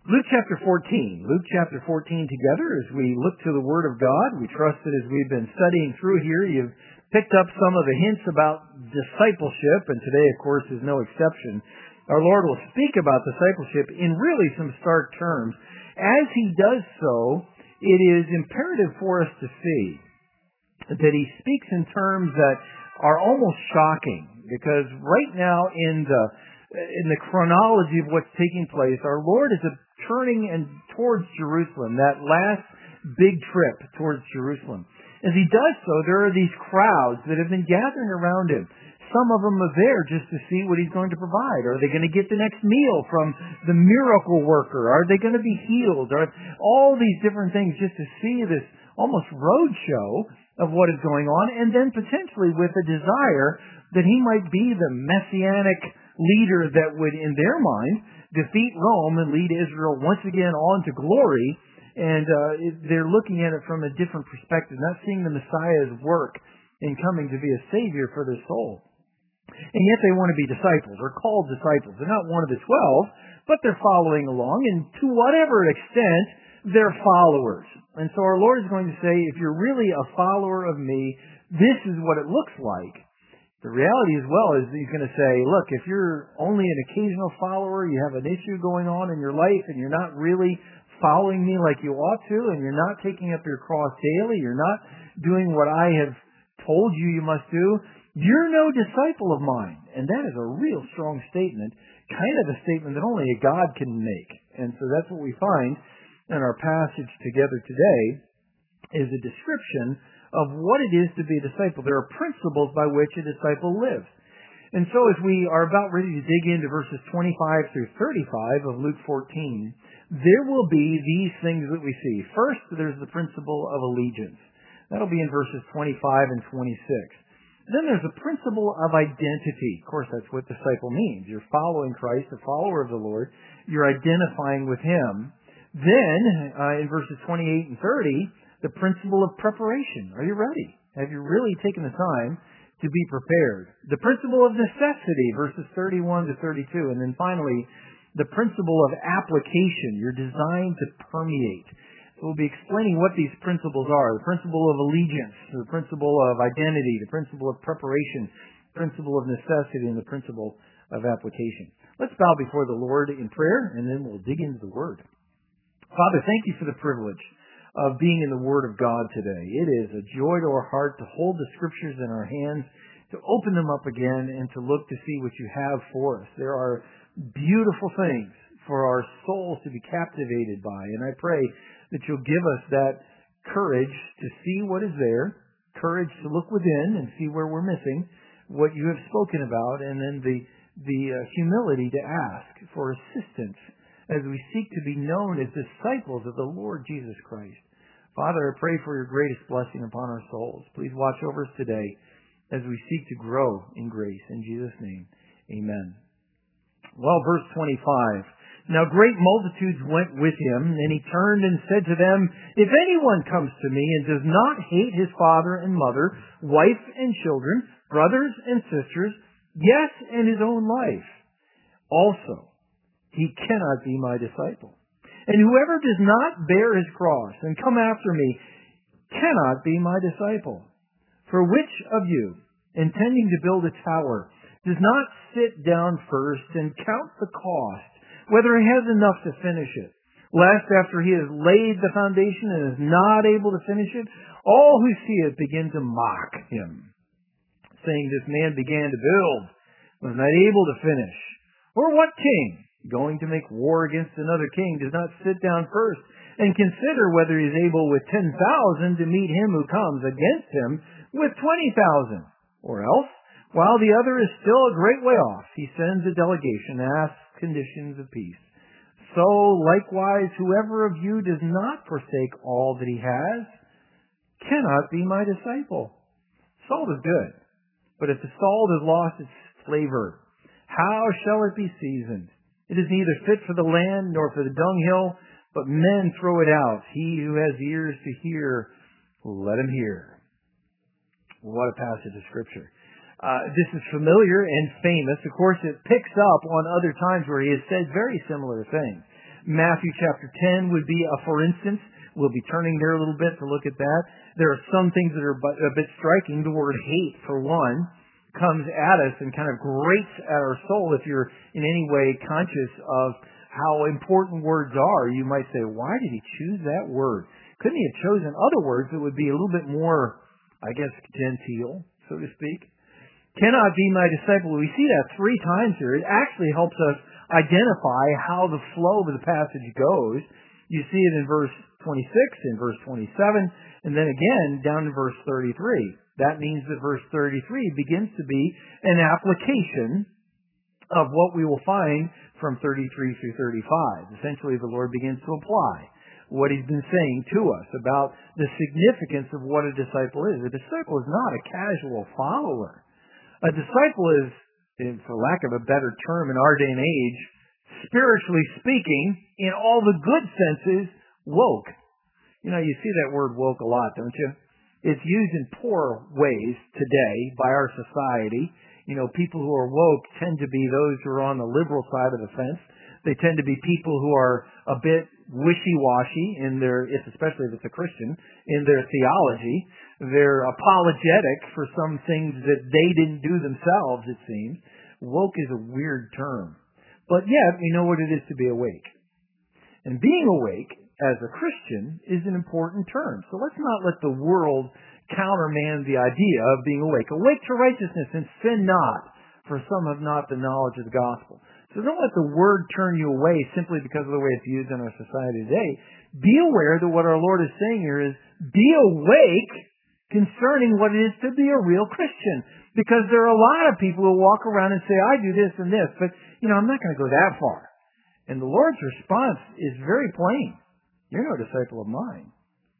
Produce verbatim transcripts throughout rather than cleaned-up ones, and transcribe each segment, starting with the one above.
Luke chapter fourteen. Luke chapter fourteen together as we look to the Word of God. We trust that as we've been studying through here, you've picked up some of the hints about discipleship, and today, of course, is no exception. Our Lord will speak about discipleship in really some stark terms. As He does so, it is imperative for us to see that He speaks in terms that are almost shocking, because right now in the in the chronology of what's taking place, our Lord is turning and towards Jerusalem, that last big trip towards Jerusalem. As He does so, there are these crowds that have been gathering around Him. Some of them are there just to see what He's going to provide. Are they going to get the next meal from the miracle worker? Are they going to be healed? Are all these different things just to see this almost road show of what is going on, and then potentially with a desire that He might be the messianic leader that would, in their mind, defeat Rome and lead Israel once again on to glory. And uh, they're looking at it from a different perspective, not seeing the Messiah's work in coming to be a Savior for their soul. And yet they want to be disciples, or called disciples. They're not one of the twelve, but they're following along, and to whatever extent, they're followers. And so our Lord is going to say, if you're really a follower of me, this is what it looks like. The reality as well is He's going to say, look, if you're only an occasional follower, you have an issue going on in your life, and you're not really following me like you ought to, and you're not taking up your cross daily, you're not doing what I have told you you must do, you're no disciple of mine. And that is a real strong statement, kind of a statement that only a God can make. And so that's what we find in our passage together today, is a description of what it is to be a disciple. There are principles by which a disciple lives. And so as we are about ready to dig into verses twenty-five through thirty-five of Luke fourteen, there will be these things that we see. First, there's the principle of allegiance. That'll be in verses twenty-five and twenty-six. Then there's a principle of identity. Of course, that's what disciple means. You're following Christ, a follower of the Lord. You're identifying with Him. Then, uh, in verses twenty-eight and thirty, the principle of preparation. Are you ready? Have you really taken the time to be prepared? The principle of necessity, verses thirty-one to thirty-two. And then finally, the principle of application. You're designed to permeate. We'll be explaining what these principles are. The principle of allegiance, the principle of identity, the principle of preparation, the principle of necessity, and the principle of application. Let's bow before the Lord in prayer, and then we'll dig into the Word. Father, thank You for the privilege of being in the Word of God today. It is a joy to our heart to hold the Scriptures in our hands, to open them up again, and to look to see what You have for us. There are beautiful things for our souls to be captivated by, and I pray that You'll give us that courage to see what is there, courage to look within and see where we're missing what You have spoken about, and then the, the uh, humility to ask for assistance as we seek to be known as disciples of the Lord Jesus Christ. Father, I pray for Your greatest blessing upon our souls. Please watch over us today as we seek to grow in grace. In Jesus' name, amen. Well, verse twenty-five. Now great multitudes went with Him, and He turned and said to them, if anyone comes to me and does not hate his father and mother, wife and children, brothers and sisters, yes, and his own life, also he cannot be my disciple. And whoever does not bear his cross and come after me cannot be my disciple. For which of you, intending to build a tower, does not sit down first and count the cost, whether he has enough to finish it, lest after he has laid the foundation and is not able to finish it, all who see it begin to mock him, saying, this man began to build, was not able to finish. Or what king, going to make war against another king, does not sit down first and consider whether he is able with ten thousand to meet him who comes against him with twenty thousand? Or else, while the other is still a great way off, he sends a delegation and asks conditions of peace. So likewise, whoever of you does not forsake all that he has cannot be my disciple. Salt is good, but if the salt has lost its flavor, how shall it be seasoned? It is neither fit for the land nor for the dunghill, but men throw it out. He who has ears to hear, let him hear. What a passage of Scripture. Uh, this is familiar and famous. Of course, it picks up on other times where he has said very similar things. Matthew chapter ten would be a for instance. We'll be turning there a little bit to look at that. There are some things that are a bit striking. The word hate, for one, comes at us and kind of grates at our soul if you're in any way conscious of how important words are. You might say, why did he choose that word? Couldn't he have chosen other words that would be a little bit more, I guess, genteel, so to speak? Cannot be my disciple. We see that three times here. It actually helps us identify how the flow of the passage goes. You see it in verse twenty-six, in verse twenty-seven, and then again down in verse thirty-three. That means that verse thirty-three begins to be an application of what we will find from thirty-three through thirty-five. Essentially, the Lord begins to apply what He's been saying to us about the significance of what a disciple is. A disciple is not a casual follower. A disciple is, for lack of a better term in our day and age, spiritually speaking, in all the good senses, woke. You know, you see that word woke a lot, don't you? It's used in poor ways today by our society. You know, people who are woke tend to be those who are on the liberal side of the fence. They tend to be people who are a bit wishy-washy in their, if, especially if it's a Christian, in their theology. They're apologetic for some things that they didn't do themselves, it seems. Woke is a weird term. But yet, we know what it is to be awake. And being awake as a Christian is an important term. So let's not let the world countermand the idea of being awake. Awake to righteousness and sin not, for some have not the knowledge of the gospel. So don't let the word turn you away simply because of the way it's used in our society today. Be aware that what our Lord is saying here is be awake concerning what it is to be a real Christian. Because there are a lot of people who walk around and say, I do this and this, but, you know, I'm not going to go that far. And the Lord's response is very plain. You're no disciple of mine.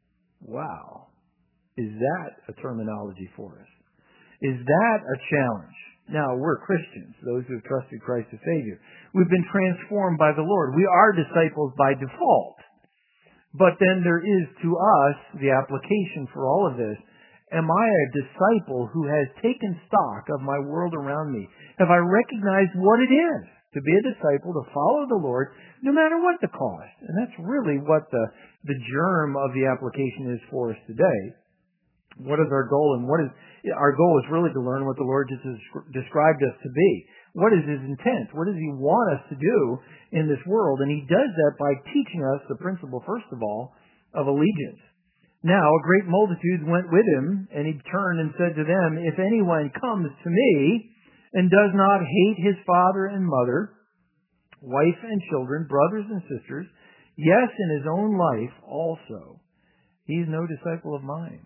Wow. Is that a terminology for us? Is that a challenge? Now, we're Christians, those who have trusted Christ as Savior. We've been transformed by the Lord. We are disciples by default. But then there is to us the application for all of this. Am I a disciple who has taken stock of my world around me? Have I recognized what it is to be a disciple, to follow the Lord, no matter what the cost? And that's really what the, the germ of the application is for us today. What is our goal? And what is our goal is really to learn what the Lord just described us to be. What is His intent? What does He want us to do in this world? And He does that by teaching us the principle, first of all, of allegiance. Now, a great multitude went with Him, and He turned and said to them, if anyone comes to me and does not hate his father and mother, wife and children, brothers and sisters, yes, in his own life also, he is no disciple of mine.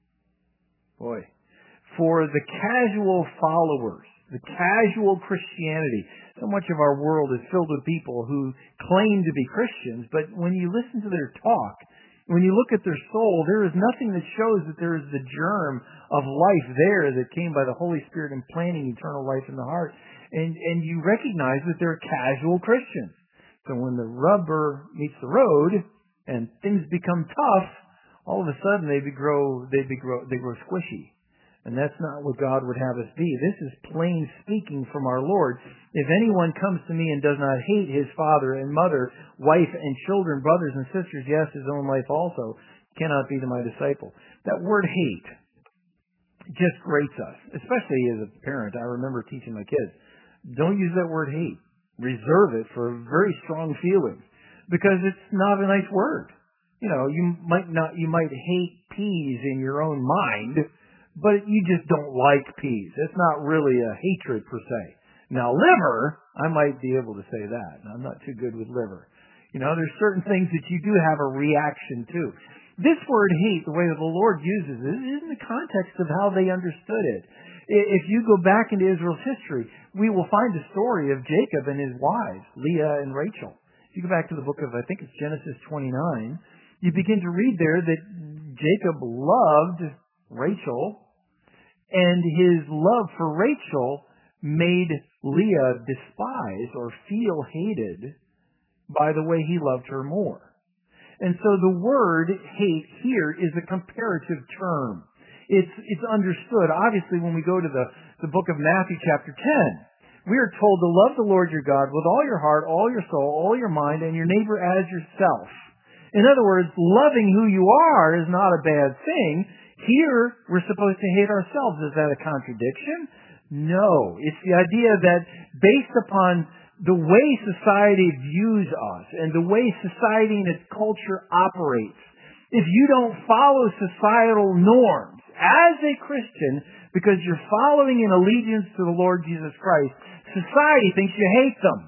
Boy, for the casual followers, the casual Christianity, so much of our world is filled with people who claim to be Christians, but when you listen to their talk, when you look at their soul, there is nothing that shows that there is the germ of life there that came by the Holy Spirit implanting eternal life in the heart. And, and you recognize that they're casual Christians. So when the rubber meets the road and things become tough, all of a sudden they grow, they grow, they grow squishy. And that's not what God would have us be. This is plain speaking from our Lord. If anyone comes to me and does not hate his father and mother, wife and children, brothers and sisters, yes, his own life also, cannot be my disciple. That word hate just grates us, especially as a parent. I remember teaching my kids, don't use that word hate. Reserve it for very strong feelings because it's not a nice word. You know, you might not, you might hate peas in your own mind, but you just don't like peas. It's not really a hatred per se. Now, liver, I might be able to say that. I'm not too good with liver. You know, there's certain things that you do have a reaction to. This word hate, the way that the Lord uses it, is in the context of how they understood it. If you go back into Israel's history, we will find the story of Jacob and his wives, Leah and Rachel. If you go back to the book of, I think it's Genesis twenty-nine, you begin to read there that Jacob loved Rachel, and his love for Rachel made Leah despise or feel hated by the way he loved her more. And so the word hate here is a comparative term. It's, it's understood. Obviously, when we go to the, the book of Matthew chapter ten, We are told to love the Lord your God with all your heart, all your soul, all your mind, and your neighbor as yourself. In other words, loving who you are is not a bad thing. Here, we're supposed to hate ourselves. Is that a contradiction? No. It's the idea that based upon the way society views us and the way society and its culture operates, if you don't follow societal norms as a Christian because you're following in allegiance to the Lord Jesus Christ, society thinks you hate them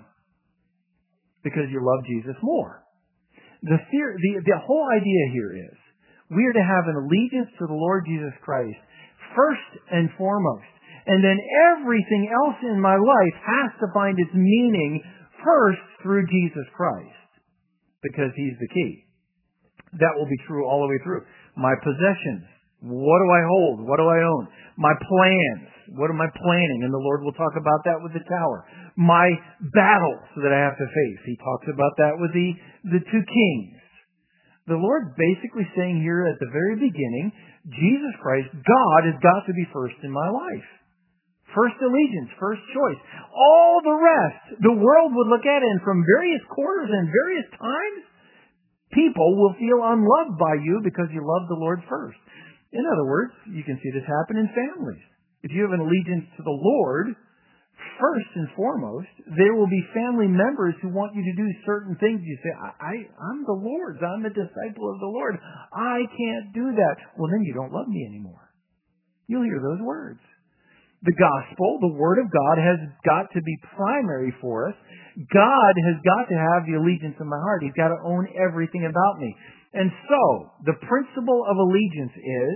because you love Jesus more. The, theory, the, the whole idea here is we are to have an allegiance to the Lord Jesus Christ first and foremost. And then everything else in my life has to find its meaning first through Jesus Christ, because He's the key. That will be true all the way through. My possessions, what do I hold? What do I own? My plans, what am I planning? And the Lord will talk about that with the tower. My battles that I have to face, He talks about that with the, the two kings. The Lord's basically saying here at the very beginning, Jesus Christ, God, has got to be first in my life. First allegiance, first choice. All the rest, the world would look at it, and from various quarters and various times, people will feel unloved by you because you love the Lord first. In other words, you can see this happen in families. If you have an allegiance to the Lord, first and foremost, there will be family members who want you to do certain things. You say, I, I, I'm the Lord's. I'm a disciple of the Lord. I can't do that. Well, then you don't love me anymore. You'll hear those words. The gospel, the Word of God, has got to be primary for us. God has got to have the allegiance in my heart. He's got to own everything about me. And so, the principle of allegiance is,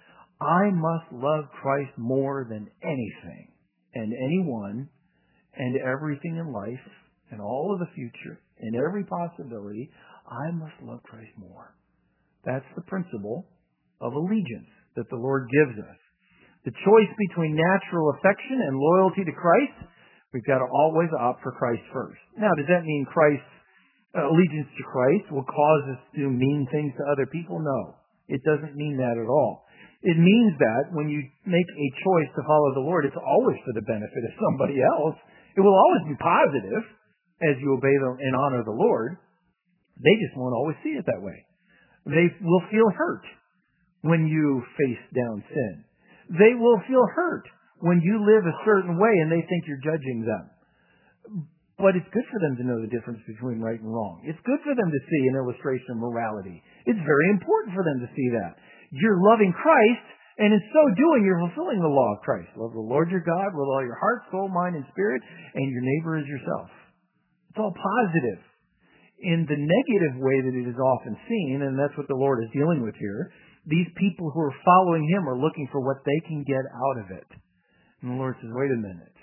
I must love Christ more than anything and anyone and everything in life and all of the future and every possibility. I must love Christ more. That's the principle of allegiance that the Lord gives us. The choice between natural affection and loyalty to Christ, we've got to always opt for Christ first. Now, does that mean Christ's uh, allegiance to Christ will cause us to do mean things to other people? No, it doesn't mean that at all. It means that when you make a choice to follow the Lord, it's always for the benefit of somebody else. It will always be positive as you obey them and honor the Lord. They just won't always see it that way. They will feel hurt when you face down sin. They will feel hurt when you live a certain way and they think you're judging them. But it's good for them to know the difference between right and wrong. It's good for them to see an illustration of morality. It's very important for them to see that. You're loving Christ, and in so doing, you're fulfilling the law of Christ. Love the Lord your God with all your heart, soul, mind, and spirit, and your neighbor as yourself. It's all positive. In the negative way that it is often seen, and that's what the Lord is dealing with here, these people who are following Him are looking for what they can get out of it. And the Lord says, wait a minute.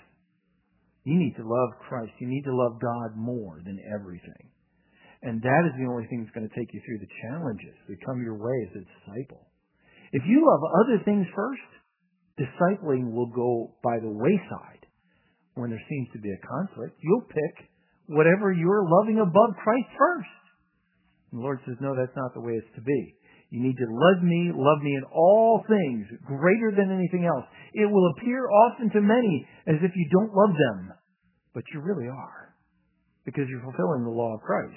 You need to love Christ. You need to love God more than everything. And that is the only thing that's going to take you through the challenges that come your way as a disciple. If you love other things first, discipling will go by the wayside. When there seems to be a conflict, you'll pick whatever you're loving above Christ first. And the Lord says, no, that's not the way it's to be. You need to love me, love me in all things, greater than anything else. It will appear often to many as if you don't love them, but you really are, because you're fulfilling the law of Christ.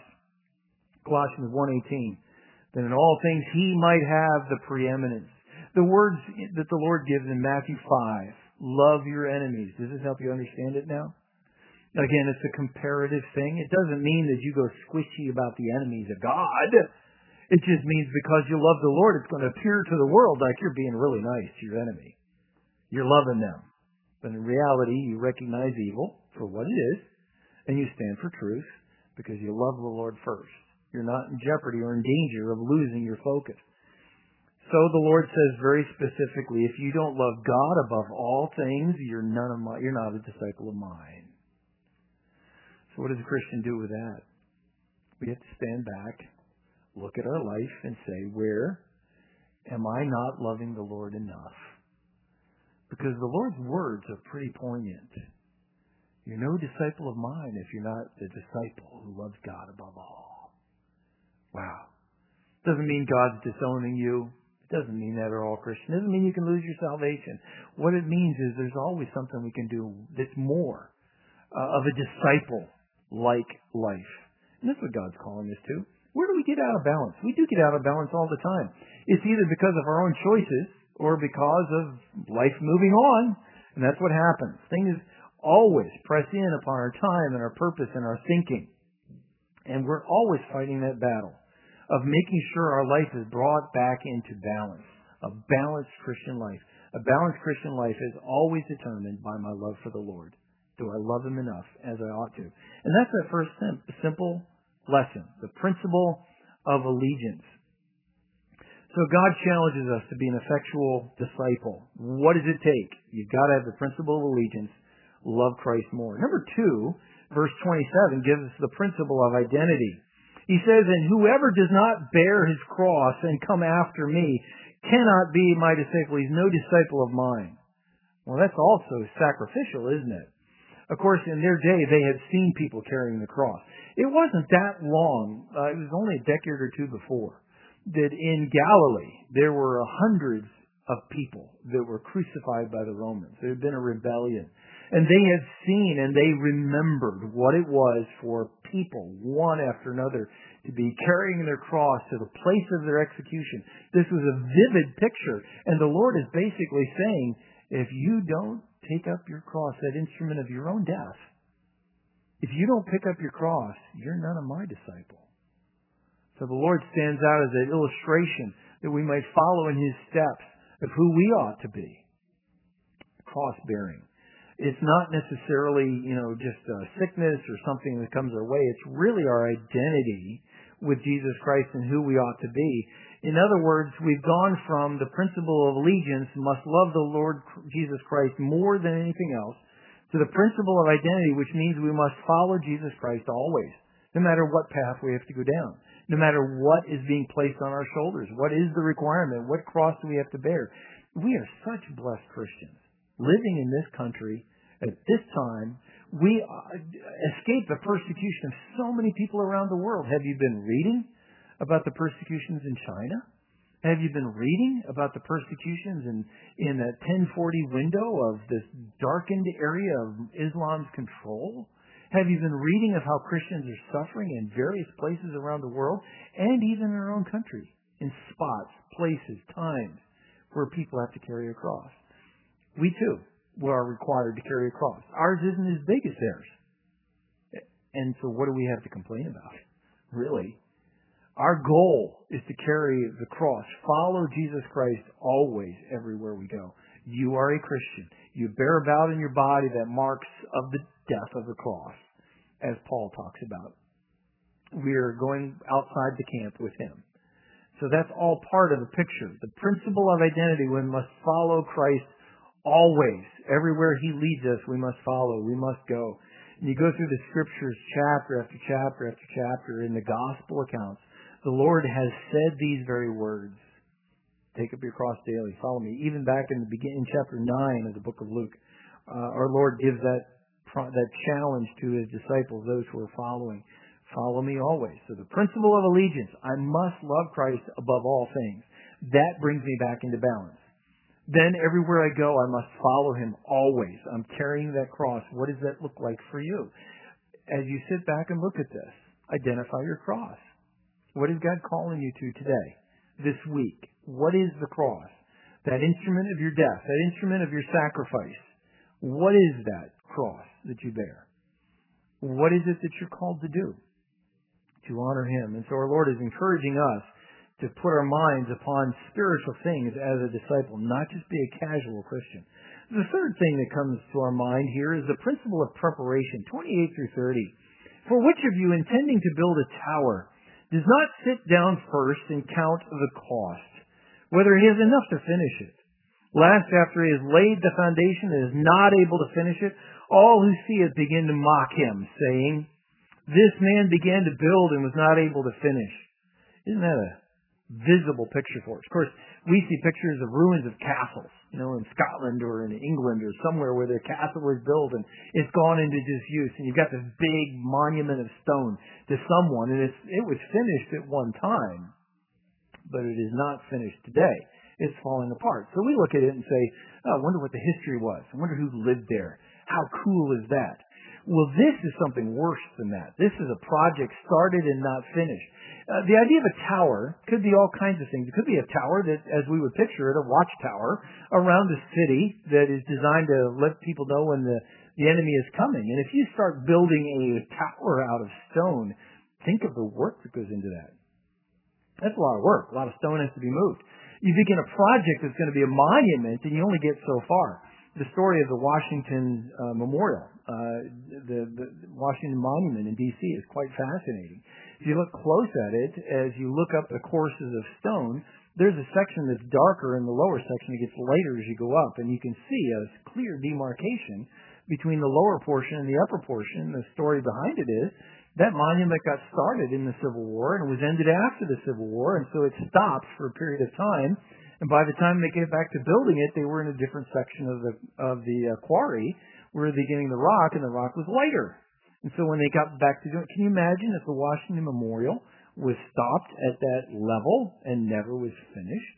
Colossians one eighteen, that in all things He might have the preeminence. The words that the Lord gives in Matthew five, love your enemies. Does this help you understand it now? Again, it's a comparative thing. It doesn't mean that you go squishy about the enemies of God. It just means because you love the Lord, it's going to appear to the world like you're being really nice to your enemy. You're loving them. But in reality, you recognize evil for what it is, and you stand for truth because you love the Lord first. You're not in jeopardy or in danger of losing your focus. So the Lord says very specifically, if you don't love God above all things, you're none of my, you're not a disciple of mine. So what does a Christian do with that? We have to stand back, look at our life and say, where am I not loving the Lord enough? Because the Lord's words are pretty poignant. You're no disciple of mine if you're not the disciple who loves God above all. Wow. Doesn't mean God's disowning you. It doesn't mean that at all, Christian. It doesn't mean you can lose your salvation. What it means is there's always something we can do that's more uh, of a disciple-like life. And that's what God's calling us to. Where do we get out of balance? We do get out of balance all the time. It's either because of our own choices or because of life moving on. And that's what happens. Things always press in upon our time and our purpose and our thinking. And we're always fighting that battle of making sure our life is brought back into balance. A balanced Christian life. A balanced Christian life is always determined by my love for the Lord. Do I love Him enough as I ought to? And that's that first sim- simple lesson, the principle of allegiance. So God challenges us to be an effectual disciple. What does it take? You've got to have the principle of allegiance, love Christ more. Number two, verse twenty-seven gives us the principle of identity. He says, and whoever does not bear his cross and come after me cannot be my disciple. He's no disciple of mine. Well, that's also sacrificial, isn't it? Of course, in their day, they had seen people carrying the cross. It wasn't that long, uh, it was only a decade or two before, that in Galilee, there were hundreds of people that were crucified by the Romans. There had been a rebellion. And they had seen and they remembered what it was for people, one after another, to be carrying their cross to the place of their execution. This was a vivid picture. And the Lord is basically saying, if you don't take up your cross, that instrument of your own death, if you don't pick up your cross, you're none of my disciple. So the Lord stands out as an illustration that we might follow in His steps of who we ought to be. Cross-bearing. It's not necessarily, you know, just a sickness or something that comes our way. It's really our identity with Jesus Christ and who we ought to be. In other words, we've gone from the principle of allegiance, must love the Lord Jesus Christ more than anything else, to the principle of identity, which means we must follow Jesus Christ always, no matter what path we have to go down, no matter what is being placed on our shoulders. What is the requirement? What cross do we have to bear? We are such blessed Christians living in this country at this time. We escape the persecution of so many people around the world. Have you been reading about the persecutions in China? Have you been reading about the persecutions in, in that ten forty window of this darkened area of Islam's control? Have you been reading of how Christians are suffering in various places around the world and even in our own country, in spots, places, times where people have to carry a cross? We too are required to carry a cross. Ours isn't as big as theirs. And so what do we have to complain about? Really? Our goal is to carry the cross. Follow Jesus Christ always, everywhere we go. You are a Christian. You bear about in your body that marks of the death of the cross, as Paul talks about. We are going outside the camp with Him. So that's all part of the picture. The principle of identity, we must follow Christ always. Everywhere He leads us, we must follow. We must go. And you go through the Scriptures chapter after chapter after chapter in the Gospel accounts. The Lord has said these very words. Take up your cross daily. Follow me. Even back in the beginning, chapter nine of the book of Luke, uh, our Lord gives that that challenge to His disciples, those who are following. Follow me always. So the principle of allegiance, I must love Christ above all things. That brings me back into balance. Then everywhere I go, I must follow Him always. I'm carrying that cross. What does that look like for you? As you sit back and look at this, identify your cross. What is God calling you to today, this week? What is the cross? That instrument of your death, that instrument of your sacrifice. What is that cross that you bear? What is it that you're called to do? To honor Him. And so our Lord is encouraging us to put our minds upon spiritual things as a disciple, not just be a casual Christian. The third thing that comes to our mind here is the principle of preparation, twenty-eight through thirty. For which of you, intending to build a tower, does not sit down first and count the cost, whether he has enough to finish it? Lest after he has laid the foundation and is not able to finish it, all who see it begin to mock him, saying, this man began to build and was not able to finish. Isn't that a visible picture for us? Of course, we see pictures of ruins of castles, you know, in Scotland or in England or somewhere where the castle was built and it's gone into disuse, and you've got this big monument of stone to someone, and it's, it was finished at one time, but it is not finished today. It's falling apart. So we look at it and say, oh, I wonder what the history was. I wonder who lived there. How cool is that? Well, this is something worse than that. This is a project started and not finished. Uh, the idea of a tower could be all kinds of things. It could be a tower that, as we would picture it, a watchtower around a city that is designed to let people know when the, the enemy is coming. And if you start building a tower out of stone, think of the work that goes into that. That's a lot of work. A lot of stone has to be moved. You begin a project that's going to be a monument, and you only get so far. The story of the Washington uh, Memorial, uh, the, the Washington Monument in D C is quite fascinating. If you look close at it, as you look up the courses of stone, there's a section that's darker in the lower section. It gets lighter as you go up, and you can see a clear demarcation between the lower portion and the upper portion. The story behind it is that monument got started in the Civil War and was ended after the Civil War, and so it stopped for a period of time. And by the time they get back to building it, they were in a different section of the of the uh, quarry where they're getting the rock, and the rock was lighter. And so when they got back to doing it, can you imagine if the Washington Memorial was stopped at that level and never was finished?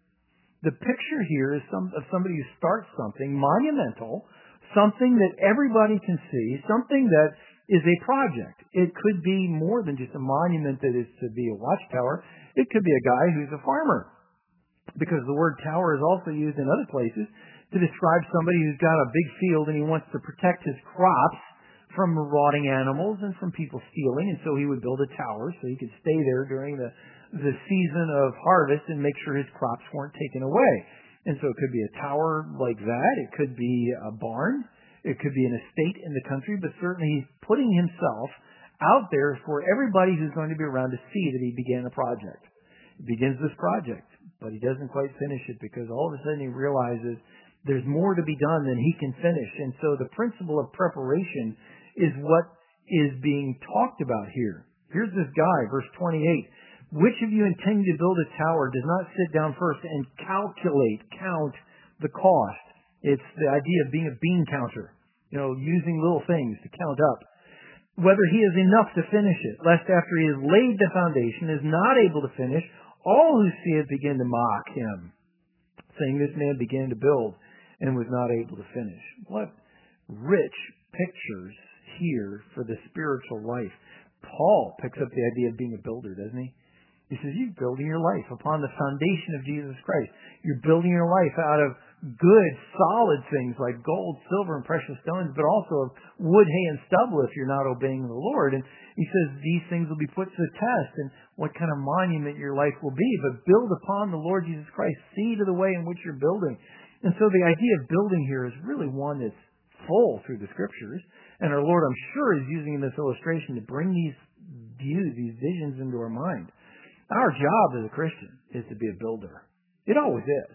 The picture here is some of somebody who starts something monumental, something that everybody can see, something that is a project. It could be more than just a monument that is to be a watchtower. It could be a guy who's a farmer, because the word tower is also used in other places to describe somebody who's got a big field and he wants to protect his crops from rotting animals and from people stealing, and so he would build a tower so he could stay there during the, the season of harvest and make sure his crops weren't taken away. And so it could be a tower like that. It could be a barn. It could be an estate in the country, but certainly he's putting himself out there for everybody who's going to be around to see that he began a project. He begins this project, but he doesn't quite finish it because all of a sudden he realizes there's more to be done than he can finish. And so the principle of preparation is what is being talked about here. Here's this guy, verse twenty-eight. Which of you intending to build a tower does not sit down first and calculate, count the cost? It's the idea of being a bean counter, you know, using little things to count up. Whether he has enough to finish it, lest after he has laid the foundation, is not able to finish, all who see it begin to mock him, saying this man began to build and was not able to finish. What rich pictures here for the spiritual life. Paul picks up the idea of being a builder, doesn't he? He says, you're building your life upon the foundation of Jesus Christ. You're building your life out of good, solid things like gold, silver, and precious stones, but also of wood, hay, and stubble if you're not obeying the Lord. And he says these things will be put to the test, and what kind of monument your life will be. But build upon the Lord Jesus Christ. See to the way in which you're building. And so the idea of building here is really one that's full through the Scriptures. And our Lord, I'm sure, is using this illustration to bring these views, these visions into our mind. Our job as a Christian is to be a builder. It always is.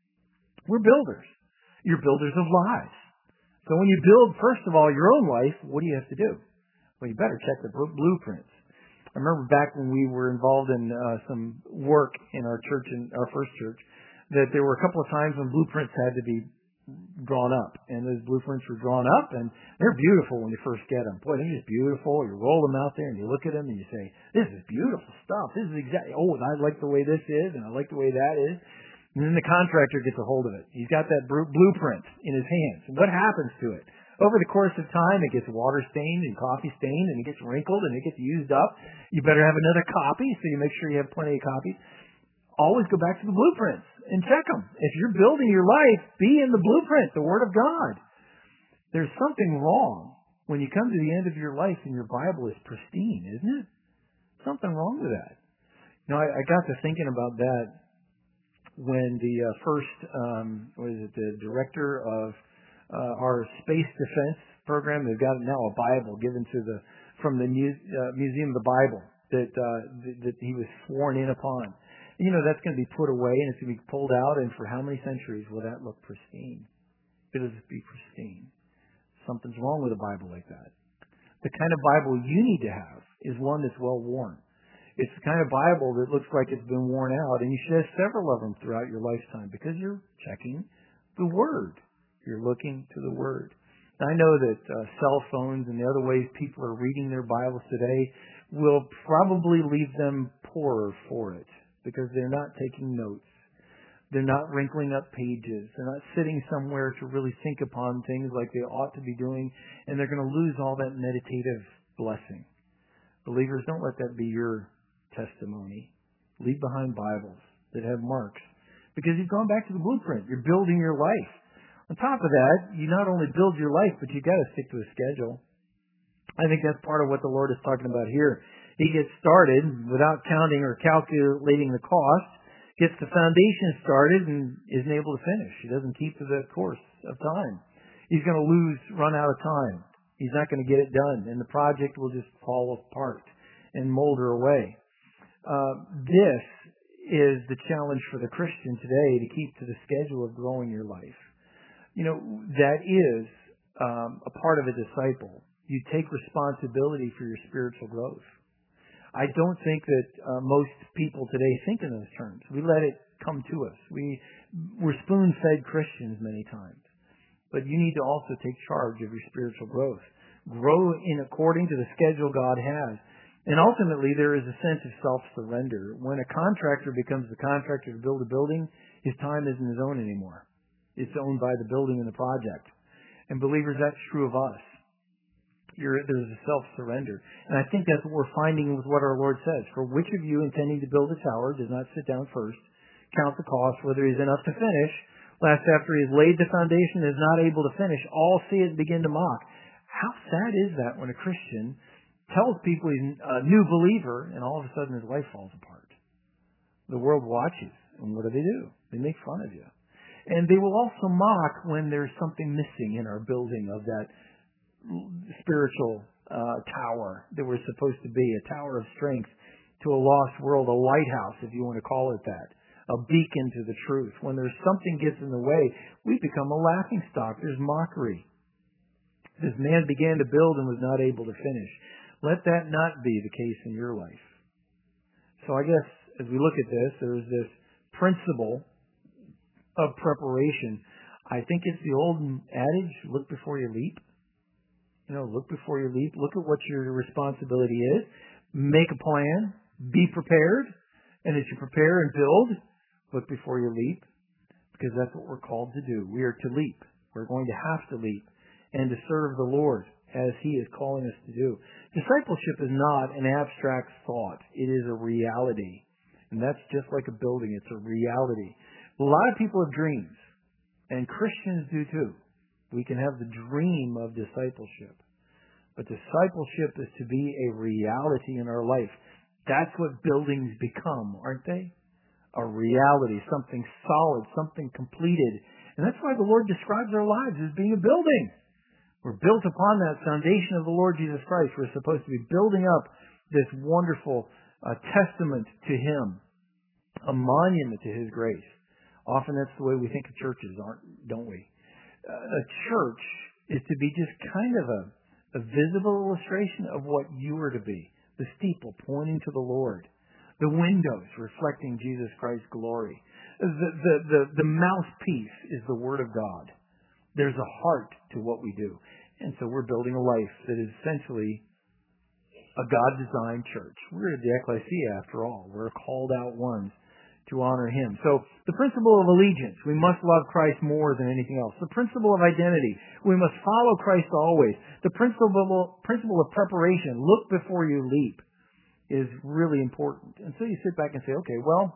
We're builders. You're builders of lives. So when you build, first of all, your own life, what do you have to do? Well, you better check the blueprints. I remember back when we were involved in uh, some work in our church, in our first church, that there were a couple of times when blueprints had to be drawn up, and those blueprints were drawn up, and they're beautiful when you first get them. Boy, they're just beautiful. You roll them out there, and you look at them, and you say, this is beautiful stuff. This is exactly, oh, and I like the way this is, and I like the way that is. And then the contractor gets a hold of it. He's got that blueprint in his hands. And what happens to it? Over the course of time, it gets water stained and coffee stained, and it gets wrinkled, and it gets used up. You better have another copy, so you make sure you have plenty of copies. Always go back to the blueprints and check them. If you're building your life, be in the blueprint, the Word of God. There's something wrong when you come to the end of your life and your Bible is pristine, isn't it? Something wrong with that. You know, I, I got to thinking about that when the uh, first, um, what is it, the director of uh, our space defense program, they've got now a Bible given to the from the Muse, uh, Museum of the Bible that uh, th- that he was sworn in upon. You know, that's going to be put away and it's going to be pulled out, and for how many centuries will that look pristine? It'll just be pristine. Something's wrong with a Bible like that. The kind of Bible you need to have is one that's well worn. It's the kind of Bible that looks like it's been worn out, and you should have several of them throughout your lifetime because you're checking the Word. You're looking to the Word. And I know that uh, cell phones and the other ways people are reading their Bibles today will probably leave them poorer for it, because they're not taking notes. They're not wrinkling up pages. They're not sitting somewhere to really think upon things like they ought to be doing, and they're going to lose all that meditative blessing. Believers, don't let that be your testimony. Leave behind Bibles that have marks, because you've gone back to the blueprint. You're building your life. On top of that, you not only build your life, but you've got to stick to a schedule. I think that's part of what the Lord is talking about here. He gets started without counting or calculating the cost, gets the foundation started, and isn't able to finish. He doesn't keep to the course of time. He's going to lose, run out of time. He's not going to get it done, and the project will just fall apart and molder away. Uh, this is the challenge for the Christian today, to keep to the schedule of growing your life. You know, that is um, a part of a disciple. You take responsibility for your spiritual growth. I don't think that uh, most people today think in those terms. We let it come to us. We, we're spoon-fed Christians many times. But you need to also take charge of your spiritual growth. Grow in according to the schedule God has. And ultimately, there is a sense of self-surrender. When a contractor becomes the contractor to build a building, his time isn't his own anymore. It's owned by the building and the project. And believers, that's true of us. You're, there's a self-surrender. And I think that's what we're finding with what our Lord says. For which of you intending to build a tower does not sit down first, count the cost, whether he's enough to finish, lest after he has laid the foundation and is not able to finish, all see it and begin to mock. How sad is that when a Christian tells people he's a new believer and all of a sudden his life falls apart? The world watches, and what do they do? They make fun of you. And they will also mock when there's something missing in our building of that spiritual uh, tower that we're supposed to be, a tower of strength to a lost world, a lighthouse, if you want to call it that, a beacon to the truth. When there's something gets in the way, we become a laughing stock. There's mockery. This man began to build and was not able to finish. Let that not be the case in your life. So I guess as we look at this, there's this principle of preparation. I think it's the old adage, look before you leap. You know, look before you leap. Look at what your responsibility is. Make a plan. Be prepared. And as you prepare and build, look before you leap, because that's what we're called to do. We are to leap. We're going to have to leap and to serve the Lord as He is calling us to do. Discipleship is not an abstract thought. It is a reality. And that's just like a building. It's a reality. A lot of people have dreams, and Christians do too. We can have the dream of discipleship. But discipleship is to be a reality in our life. That's what buildings become, aren't they? A reality, something solid, something completed. And that's why the Lord describes our lives as being a building. We're built upon that foundation of the Lord Jesus Christ. We're supposed to be building up this wonderful uh, testament to Him, a monument to His grace. Often that's the way we think of churches, aren't, don't we? A church is to be just kind of a, a visible illustration of what you are to be. The steeple pointing to the Lord. The windows reflecting Jesus Christ's glory. The, the, the, the mouthpiece is the Word of God. There's a heart to what we do. And so we're building a life that is essentially a God-designed church. We're the ecclesia after all. We're called out ones to honor Him. So the principle of allegiance, we must love Christ more than anything else. The principle of identity, we must follow Christ always. The principle, principle of preparation, look before you leap, is really important. And so you sit back and say, okay, well,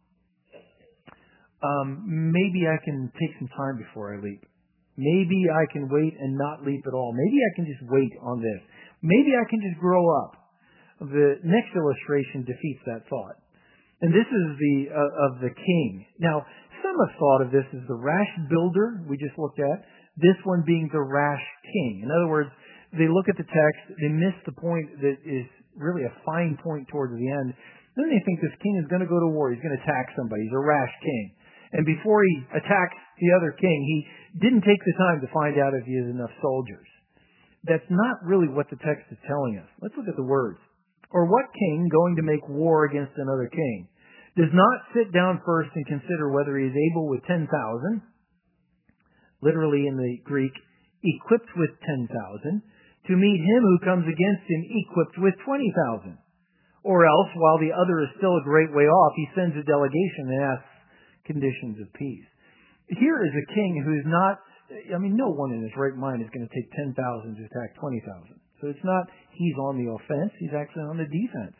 um, maybe I can take some time before I leap. Maybe I can wait and not leap at all. Maybe I can just wait on this. Maybe I can just grow up. The next illustration defeats that thought. And this is the uh, of the king. Now, some have thought of this as the rash builder we just looked at, this one being the rash king. In other words, they look at the text, they miss the point that is really a fine point towards the end. Then they think this king is going to go to war. He's going to attack somebody. He's a rash king. And before he attacks the other king, he didn't take the time to find out if he has enough soldiers. That's not really what the text is telling us. Let's look at the words. Or what king, going to make war against another king, does not sit down first and consider whether he is able with ten thousand, literally in the Greek, equipped with ten thousand, to meet him who comes against him equipped with twenty thousand? Or else, while the other is still a great way off, he sends a delegation and asks, conditions of peace. Here is a king who is not, I mean, no one in his right mind is going to take ten thousand to attack twenty thousand. So it's not he's on the offense, he's actually on the defense.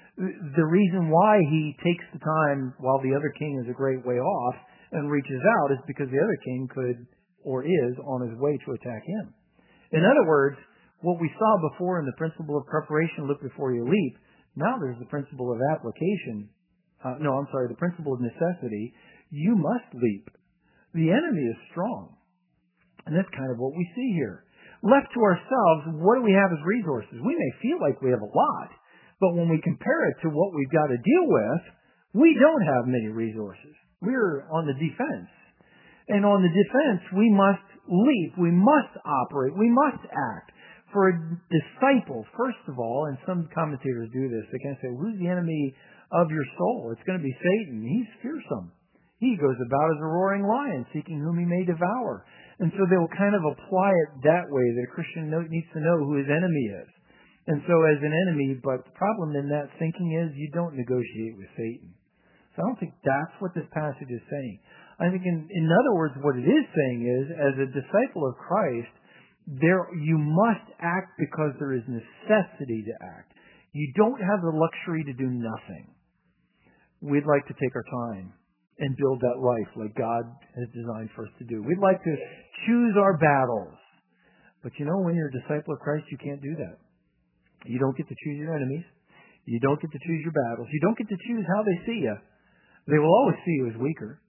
The reason why he takes the time while the other king is a great way off and reaches out is because the other king could or is on his way to attack him. In other words, what we saw before in the principle of preparation, look before you leap, now there's the principle of application. Uh, no, I'm sorry, the principle of necessity. You must leap. The enemy is strong. And that's kind of what we see here. Left to ourselves, what do we have as resources? We may feel like we have a lot, but when we compare it to what we've got to deal with, we don't have many resources. We're on the defense. And on the defense, we must leap. We must operate. We must act. For a disciple, first of all, and some commentators do this, they kind of say, who's the enemy of your soul? It's going to be Satan. He's fearsome. He goes about as a roaring lion, seeking whom he may devour. And so they'll kind of apply it that way, that a Christian needs to know who his enemy is. And so as an enemy, but the problem in that thinking is you don't negotiate with Satan. So I don't think that's what this passage is saying. I think in, in other words, what it is saying is, as a disciple of Christ, there you must act because there is necessity to act. You don't have the luxury to do nothing. We'd like to take our time and build that life like God has designed for us to do. We'd like to choose our battles. But you know, when you're a disciple of Christ, you can't do that. You don't get to choose your enemies. You don't get to choose your battles. You don't get to choose how they see you. They will always see you as weaker.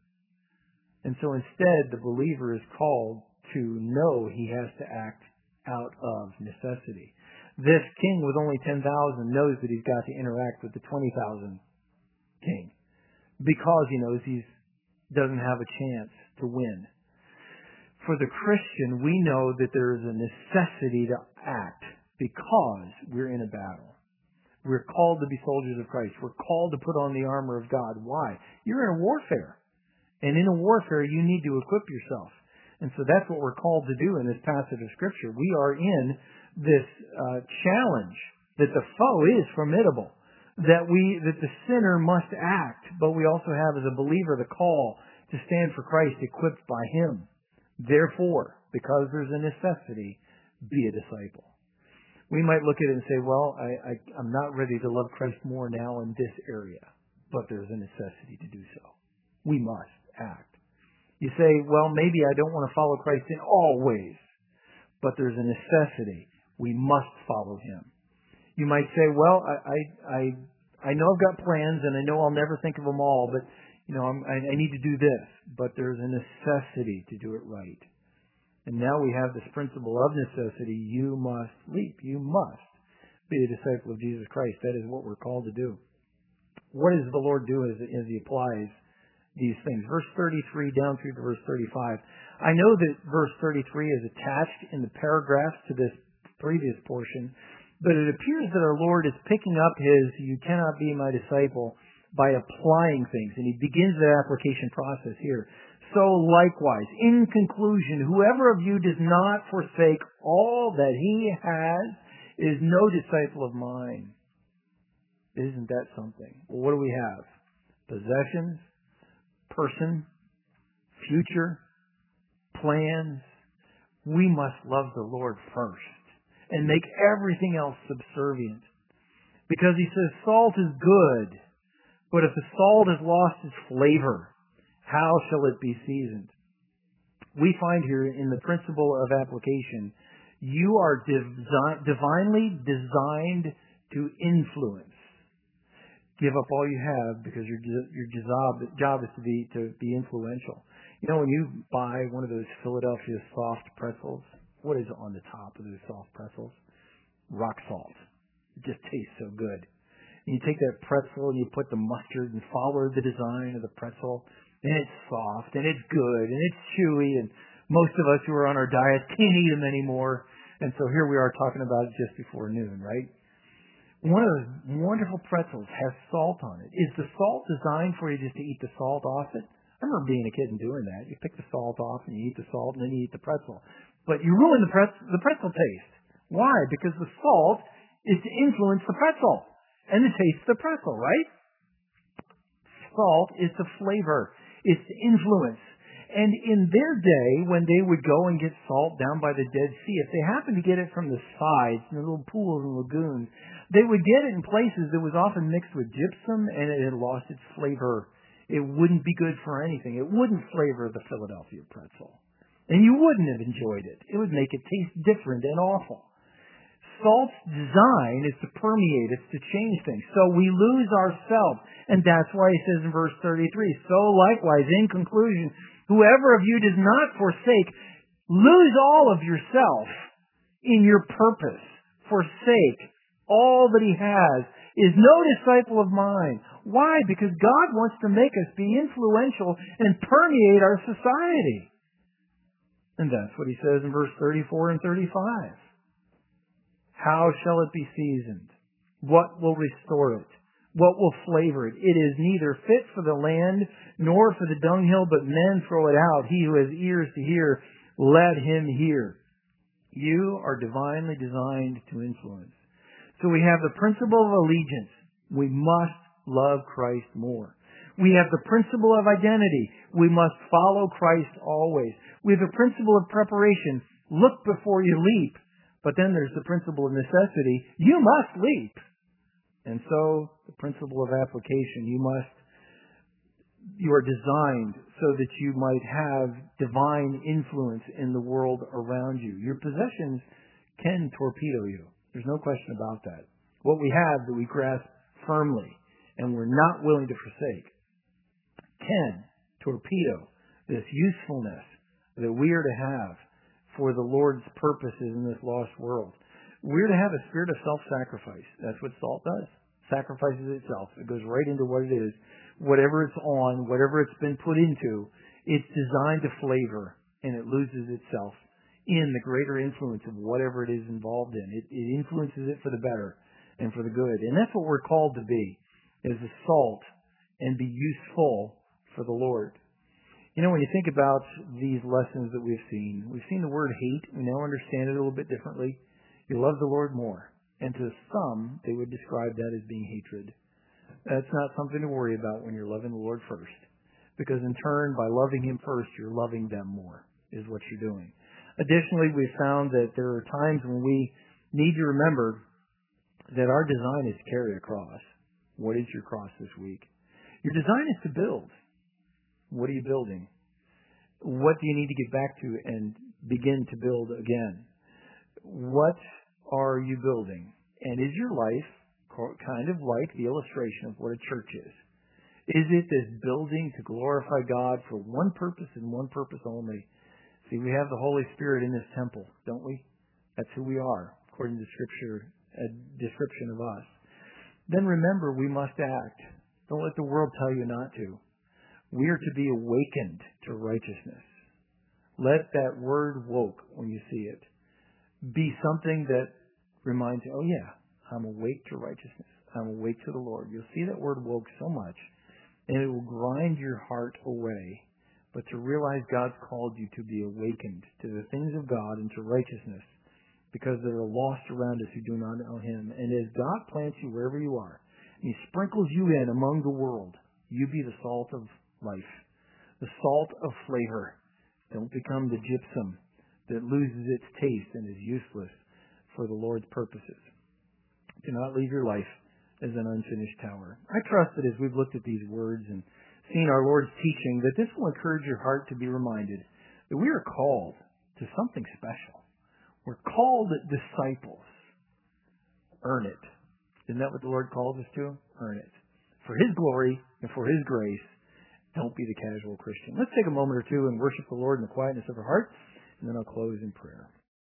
And so instead, the believer is called to know he has to act out of necessity. This king with only ten thousand knows that he's got to interact with the twenty thousand king because he knows he doesn't have a chance to win. For the Christian, we know that there is a necessity to act because we're in a battle. We're called to be soldiers of Christ. We're called to put on the armor of God. Why? You're in a warfare. And in a warfare, you need to equip yourself. And so that's what we're called to do in this passage of Scripture. We are in this uh, challenge that the foe is formidable, that we that the sinner must act, but we also have as a believer the call to stand for Christ equipped by Him. Therefore, because there's a necessity, be a disciple. We might look at it and say, well, I, I, I'm not ready to love Christ more now in this area, but there's a necessity to do so. We must act. You say, well, maybe I don't want to follow Christ in all ways, but there's a necessity. We must follow Him. You might say, well, I I I, I know I've got plans and I know I'll never think of them all, but you know I'm, I, I need to do this. But there's a necessity to do it right. And now we have this principle of necessity. You must leap. You must be a disciple of Jesus Christ. That is what we're called to do. What does the Lord do as, as He applies these things? Verse thirty-three down through to verse thirty-five. I know that verse thirty-three is attached in the paragraphs to this previous portion, but it appears that our Lord is picking up His "you cannot be my disciple" by applying things, and He begins the application process here. So likewise, in conclusion, whoever of you does not forsake all that he has is no disciple of mine. Isn't that something? Well, what do we have? Possessions, person, future, plans. We must love the Lord first and make everything else subservient. Because He says salt is good, but if the salt has lost its flavor, how shall it be seasoned? We find here in the principle of application, you are devi- divinely designed to influence. Give up all you have because your your job job is to be to be influential. You know, when you buy one of those Philadelphia soft pretzels, what is on the top of those soft pretzels? Rock salt. It just tastes so good. And you take that pretzel and you put the mustard and follow the design of the pretzel. And it's soft, and it's good, and it's chewy, and most of us who are on our diet can't eat them anymore. And so here we are talking about it just before noon, right? One of those wonderful pretzels has salt on it. Is the salt designed for you just to eat the salt off it? I remember being a kid and doing that. You pick the salt off, and you eat the salt, and then you eat the pretzel. But you ruin the, pretzel, the pretzel taste. Why? Because the salt is to influence the pretzel and the taste of the pretzel, right? Salt is the flavor. It's to influence. And in their day, when they would go and get salt down by the Dead Sea, if they happened to get it from the sides, in the little pools and lagoons, they would get it in places that was often mixed with gypsum, and it had lost its flavor. It wouldn't be good for anything. It wouldn't flavor the Philadelphia pretzel. And you wouldn't have enjoyed it. It would make it taste different and awful. Salt's design is to permeate, it's to change things. So we lose ourselves. And that's why he says in verse thirty-three, so likewise, in conclusion, whoever of you does not forsake, lose all of yourself in your purpose. Forsake all that he has, is no disciple of mine. Why? Because God wants to make us be influential and permeate our society. And that's what he says in verse thirty-four and thirty-five. How shall it be seasoned? What will restore it? What will flavor it? It is neither fit for the land nor for the dunghill, but men throw it out. He who has ears to hear, let him hear. You are divinely designed to influence. So we have the principle of allegiance. We must love Christ more. We have the principle of identity. We must follow Christ always. We have the principle of preparation. Look before you leap. But then there's the principle of necessity. You must leap. And so the principle of application. You must, you are designed so that you might have divine influence in the world around you. Your possessions can torpedo you. There's no question about that. What we have that we grasp firmly and we're not willing to forsake can torpedo this usefulness that we are to have for the Lord's purposes in this lost world. We're to have a spirit of self-sacrifice. That's what salt does. Sacrifices itself. It goes right into what it is. Whatever it's on, whatever it's been put into, it's designed to flavor, and it loses itself in the greater influence of whatever it is involved in. It, it influences it for the better and for the good. And that's what we're called to be, is a salt and be useful for the Lord. You know, when you think about these lessons that we've seen, we've seen the word hate. We now understand it a little bit differently. You love the Lord more. And to some, they would describe that as being hatred. That's not something to worry about when you're loving the Lord first. Because in turn, by loving Him first, you're loving them more, is what you're doing. Additionally, we've found that there are times when we need to remember that our design is to carry a cross. What is your cross this week? Your design is to build. What are you building? What do you need to get back to and begin to build again? What are you building? And is your life kind of like the illustration of what a church is? Is it this building to glorify God for one purpose and one purpose only? See, we have the Holy Spirit in this temple, don't we? That's who we are, according to Scripture, a description of us. Then remember, we must act. Don't let the world tell you not to. We are to be awakened to righteousness. Let that word woke, when you see it, be something that reminds you, oh yeah, I'm awake to righteousness. I'm awake to the Lord. You'll see that word woke so much, and it will grind your heart away. But to realize God's called you to be awakened to the things of God and to righteousness, because there are lost around us who do not know Him. And as God plants you wherever you are, and He sprinkles you in among the world, you be the salt of life, the salt of flavor. Don't become the gypsum that loses its taste and is useless for the Lord's purposes. Do not leave your life as an unfinished tower. I trust that as we've looked at these words and seen our Lord's teaching, that this will encourage your heart to be reminded that we are called to something special. We're called disciples. Earn it. Isn't that what the Lord calls us to? Earn it. For His glory and for His grace. Don't be the casual Christian. Let's take a moment or two and worship the Lord in the quietness of our heart, and then I'll close in prayer.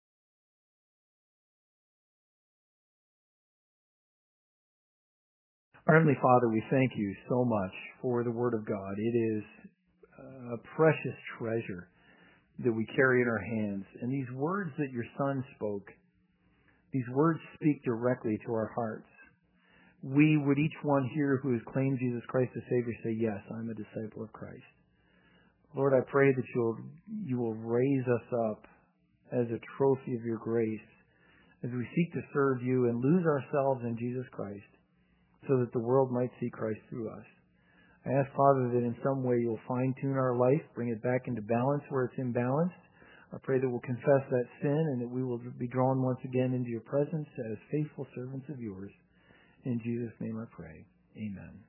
Our Heavenly Father, we thank You so much for the Word of God. It is a precious treasure that we carry in our hands. And these words that Your Son spoke, these words speak directly to our hearts. We would each one here who has claimed Jesus Christ as Savior say, yes, I'm a disciple of Christ. Lord, I pray that you'll, you will raise us up as a trophy of Your grace as we seek to serve You and lose ourselves in Jesus Christ so that the world might see Christ through us. I ask, Father, that in some way you'll fine-tune our life, bring it back into balance where it's imbalanced. I pray that we'll confess that sin and that we will be drawn once again into your presence as faithful servants of yours. In Jesus' name I pray. Amen.